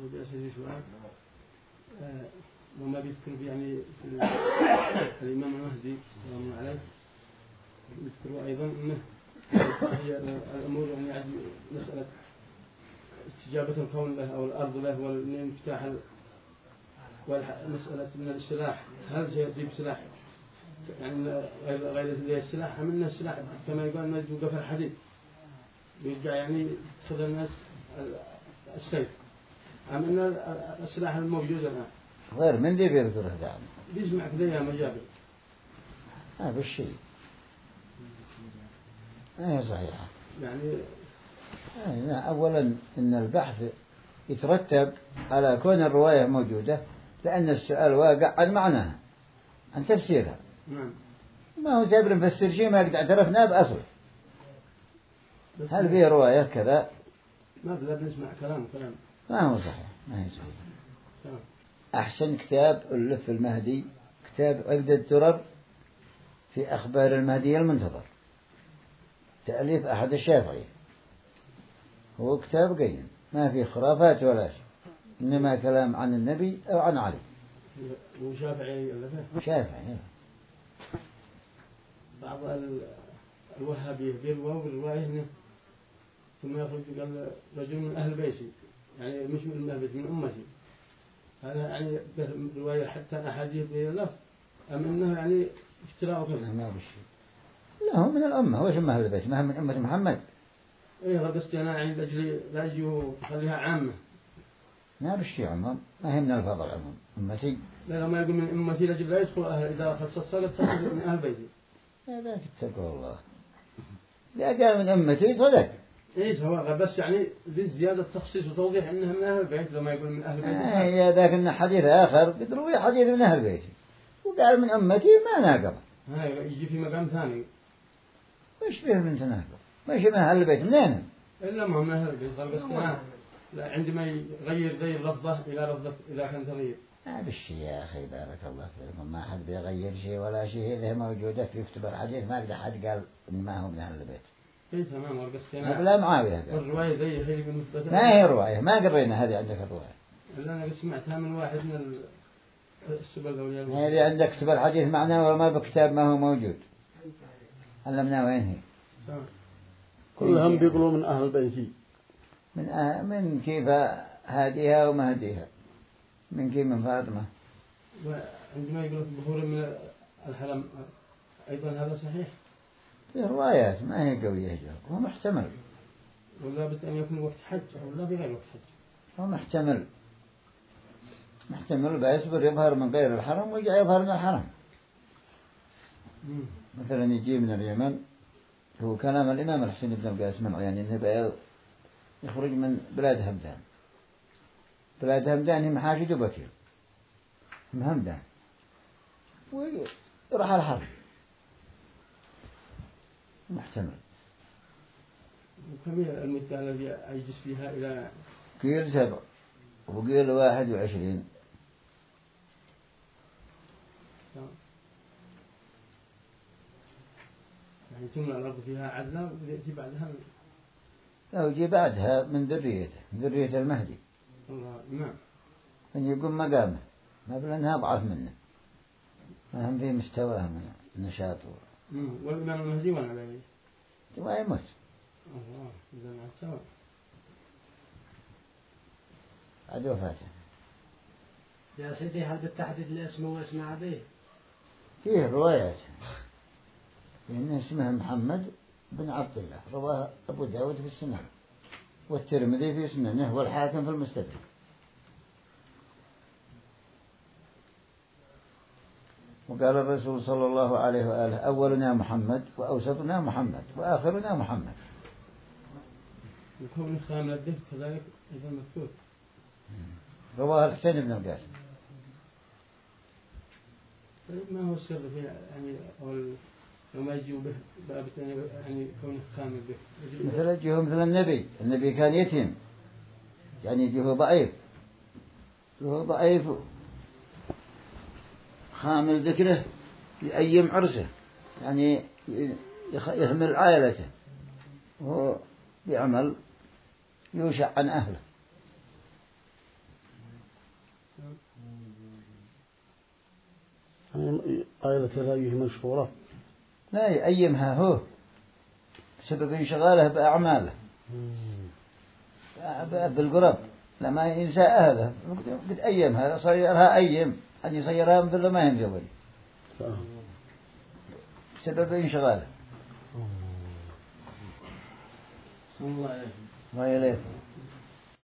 ودي أسأل سؤال. وما بيذكر يعني الإمام المهدي رحمه الله عليه يذكروا أيضا أنه هي الأمور يعني مسألة استجابة الكون له أو الأرض له والانفتاح ومسألة من السلاح. هل سيجيب سلاح يعني غير السلاح أم أن السلاح كما يقول الناس يوقف الحديد ويرجع يعني تأخذ الناس السيف أم أن السلاح الموجود الآن غير من ذي بيذكره دعم بيسمع كذا يا مجابر هذا الشيء هي صحيحة يعني أولا إن البحث يترتب على كون الرواية موجودة لأن السؤال واقع عن معناها عن تفسيرها. نعم. ما هو جابر مفسر شيء ما قد اعترفنا بأصله. هل فيه رواية كذا؟ ما بنسمع كلام ما هو صحيح ما هي صحيح. أحسن كتاب ألف المهدي كتاب عقد الدرر في أخبار المهدي المنتظر تأليف أحد الشافعي. هو كتاب قيم ما فيه خرافات ولا شيء إنما كلام عن النبي أو عن علي. وشافعي شافعي. بعض الوهابية بيرووا بالرواية إنه ثم يخرج قال رجل من أهل بيتي يعني مش من أهل بيتي من أمتي. هذا يعني رواية حتى أحاديث باللفظ أم إنه يعني افتراء كذا. ما بشيء. لا هو من الأمة وش أهل البيت ما هم من أمة محمد. إيه غبست أنا يعني لأجل لا يجوا خليها عامة. ما بشيء عمم ما هي من الفضل عمم أمتي. لا ما يقول من أمتي لأجل لا يدخل أهل إذا خصص من أهل بيتي. هذا تتقوا الله. لا قال من أمتي صدق. إيه سواء بس يعني ذي زيادة تخصيص وتوضيح إنها من أهل البيت لما يقول من أهل البيت. يا ذاك إن حديث آخر بتروي حديث من أهل بيتي وقال من أمتي ما ناقض. هاي يجي في مقام ثاني. وش فيه من تناقض؟ ماشي من أهل البيت منين؟ إلا ما هم من أهل البيت قال بس لا عندما يغير لفظة إلى لفظة إذا كان تغيير. ما بالشيء يا أخي بارك الله فيكم ما حد بيغير شيء ولا شيء إذا موجودة في كتب الحديث ما قد حد قال إن ما هو من أهل البيت. إيه تمام ورقصتنا. لا معاوية قال. الرواية ذي هي مثبتة. ما هي رواية ما قرينا هذه عندك الرواية. إلا أنا سمعتها من واحد من السبل الأولياء. هذه عندك كتب الحديث معنا وما بكتاب ما هو موجود. علمنا وين هي. كلهم بيقولوا من أهل بيتي. من كيف هاديها ومهديها. من كيف من فاطمة. وعندما يقولوا بخور من الحرم أيضا هذا صحيح. في روايات ما هي قوية هو محتمل. ولا بد أن يكون وقت حج ولا بغير وقت حج. هو محتمل بيصبر يظهر من غير الحرم ويجي يظهر من الحرم. مثلا يجي من اليمن هو كلام الإمام الحسين بن القاسم يعني إنه يخرج من بلاد همدان. بلاد همدان هي محاشي بكير من همدان ويروح الحرم محتمل. وكم هي المدة الذي يجلس فيها إلى قيل 7 وقيل 21. يعني تملأ الأرض فيها عدلا ويأتي بعدها. لا ويجي بعدها من ذرية المهدي. الله نعم. من يقوم مقامه ما بلنها أضعف منه ما هم في مستواه من النشاط. والإمام المهدي وانا عليه. ما يموت. الله إذا ما سوى. عاد وفاته. يا سيدي هل بالتحديد الاسم واسم أبيه؟ فيه روايات إن اسمه محمد بن عبد الله رواه أبو داود في السنن والترمذي في سننه والحاكم في المستدرك. وقال الرسول صلى الله عليه وآله أولنا محمد وأوسطنا محمد وآخرنا محمد. وكون خامل الدف كذلك إذا مذكور. رواه الحسين بن القاسم. ما هو السر في يعني وما يجيوا به باب يعني كونه خامل به. مثل يجيه مثل النبي كان يتيم يعني يجيه ضعيف خامل ذكره يأيم عرسه يعني يهمل عائلته وهو بعمل يوشع عن أهله قائلة هذه مشهورة. لا يأيمها هو بسبب انشغاله بأعماله بالقرب لما ينسى هذا قد أيمها صيرها أيم أن يصيرها مثل ما ينجبل بسبب انشغاله. الله ما يليك